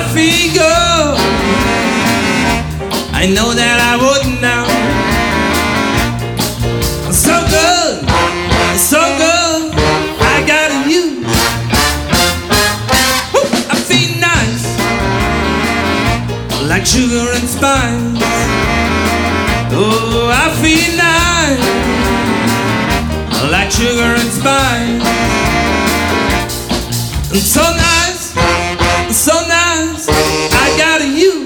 feel good. I know that I wouldn't now. So good, so good, I got you. Woo, I feel nice, like sugar and spice. Oh, I feel nice, like sugar and spice. And so nice, I got you.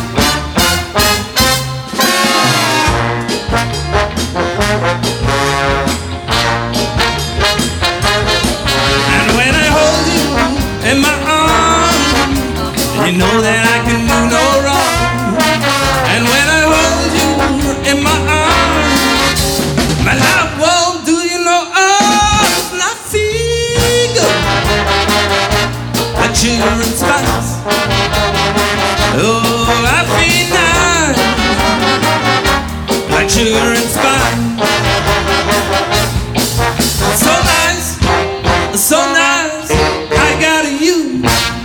And when I hold you in my arms, you know that I can do no wrong. And when I hold you in my arms, my love won't do you no harm. I feel good, like sugar and spice. Oh, I feel nice, like sugar and spice. So nice, I got you.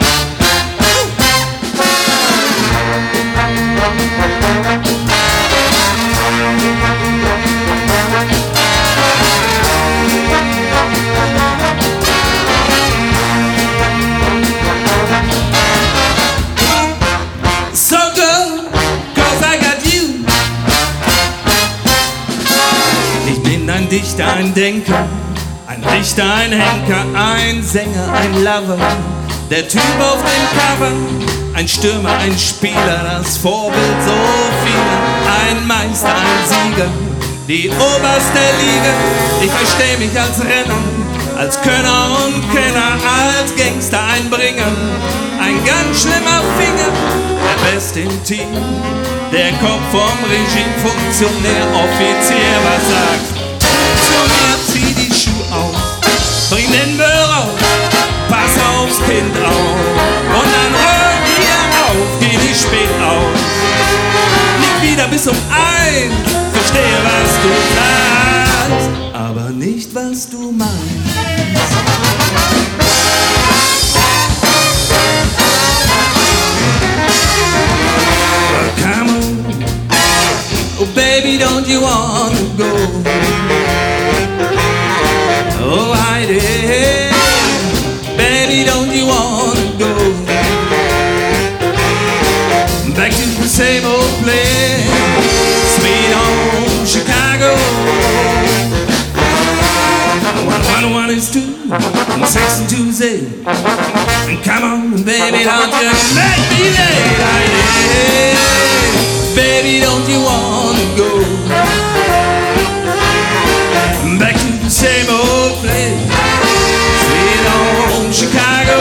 So good, 'cause I got you. Ich bin ein Dichter, ein Denker, ein Richter, ein Henker, ein Sänger, ein Lover, der Typ auf dem Cover, ein Stürmer, ein Spieler, das Vorbild so vieler, ein Meister, ein Sieger, die oberste Liga. Ich versteh mich als Renner, als Könner und Kenner, als Gangster, ein Bringer, ein ganz schlimmer Finger, der Beste im Team, der Kopf vom Regime, Funktionär, Offizier, was sagt zu mir, zieh die Schuhe aus, bring den Müll raus, pass aufs Kind auf und dann hör hier auf, geh nicht spät auf, nicht wieder bis um 1, verstehe was du sagst, aber nicht was du meinst. Come on, oh baby, don't you wanna go? Oh Heidi, baby, don't you wanna go back to the same old place, sweet home Chicago? One is 2, and 6 and 2's 8. And come on, baby, don't you make me late, Heidi. Baby, don't you wanna go back to the same old place, sweet home Chicago?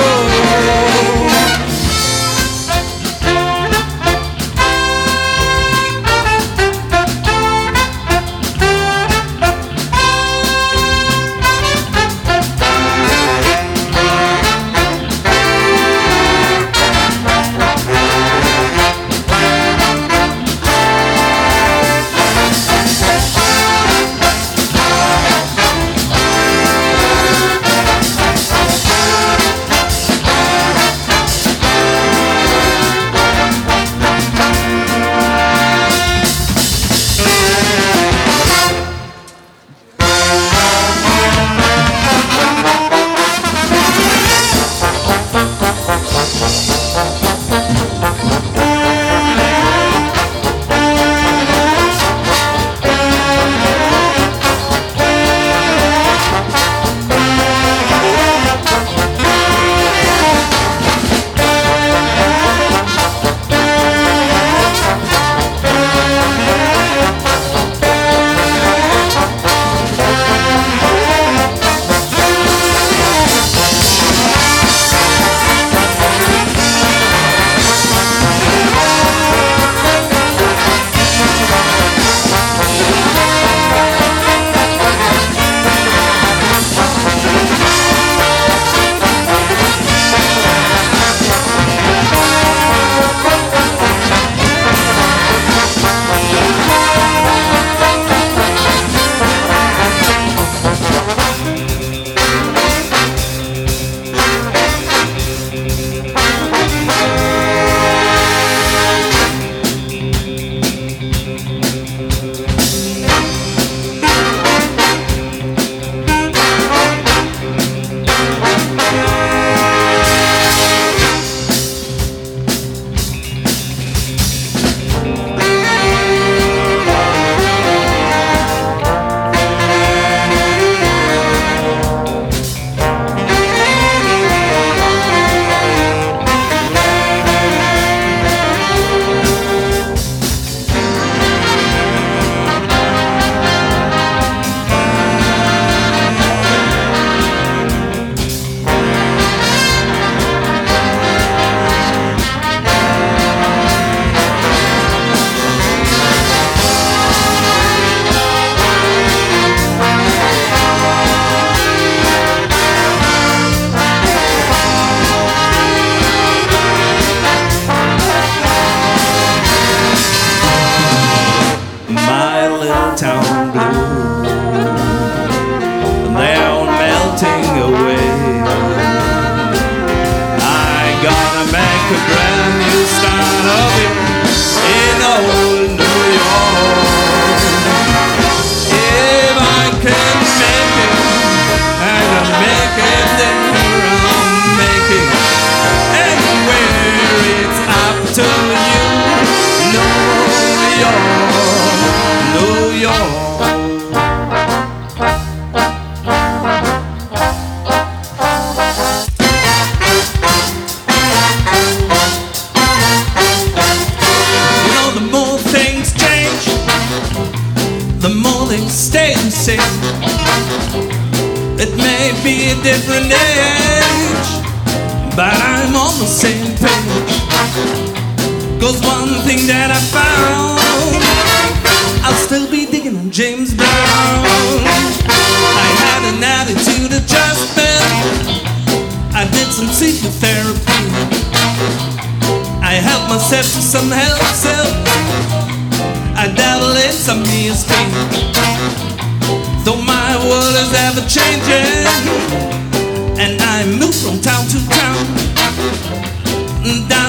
make a brand new start of it in old New York. If I can make it, and I make it there, I'll make it anywhere. It's up to you, New York, New York. The more they stay the same. It may be a different age, but I'm on the same page. 'Cause one thing that I found, I'll still be digging on James Brown. I had an attitude adjustment, I did some psychotherapy, I helped myself to some help self, I dabble in some ESP. Though my world is ever changing, and I move from town to town,